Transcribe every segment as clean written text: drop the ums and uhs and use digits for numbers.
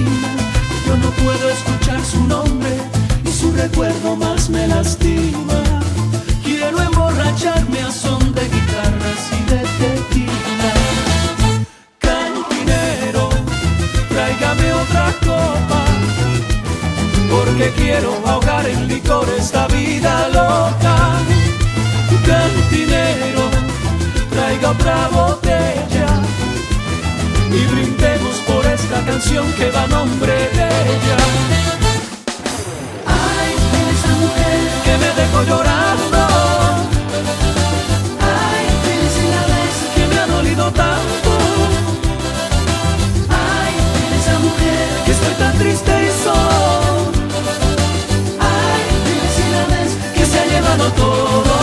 termina. Yo no puedo escuchar su nombre y su recuerdo más me lastima. Quiero emborracharme a son de guitarras y de tequila. Cantinero, tráigame otra copa, porque quiero ahogar en licor esta vida loca. Cantinero, traiga otra botella y brindemos por esta canción que va a nombre de ella. Ay, esa mujer que me dejó llorando. Ay, felicidades que me ha dolido tanto. Ay, esa mujer que estoy tan triste y solo. Ay, felicidades que se ha llevado todo.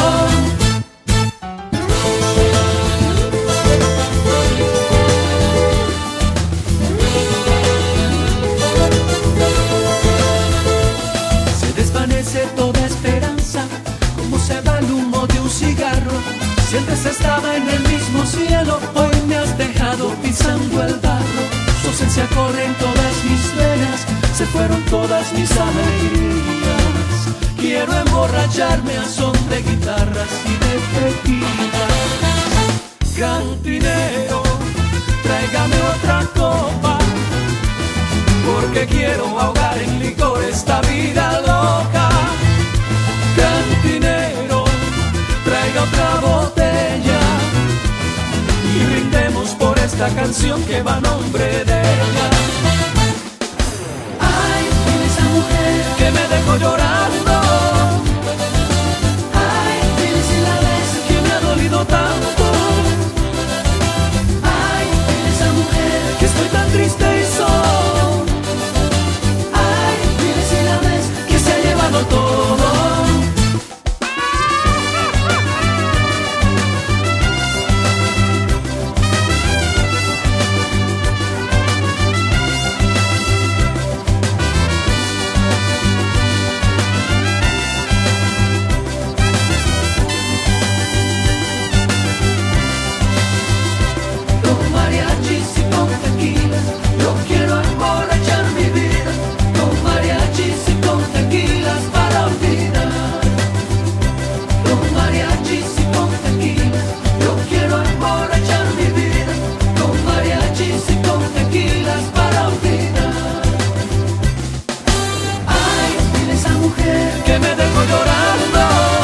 Toda esperanza, como se va el humo de un cigarro. Siempre se estaba en el mismo cielo, hoy me has dejado pisando el barro. Su ausencia corre en todas mis venas, se fueron todas mis alegrías. Quiero emborracharme a son de guitarras y de tequila. Cantinero, tráigame otra copa, porque quiero ahogar en licor esta vida loca. Cantinero, traiga otra botella y brindemos por esta canción que va a nombre de ella. Ay, esa mujer que me dejó llorando. Ay, felicidades que me ha dolido tanto. Ay, esa mujer que estoy tan triste y solo. Ay, felicidades que se ha llevado todo. Que me dejó llorando.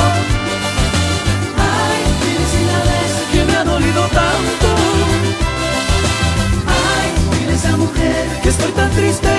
Ay, felicidades que me ha dolido tanto. Ay, esa mujer que estoy tan triste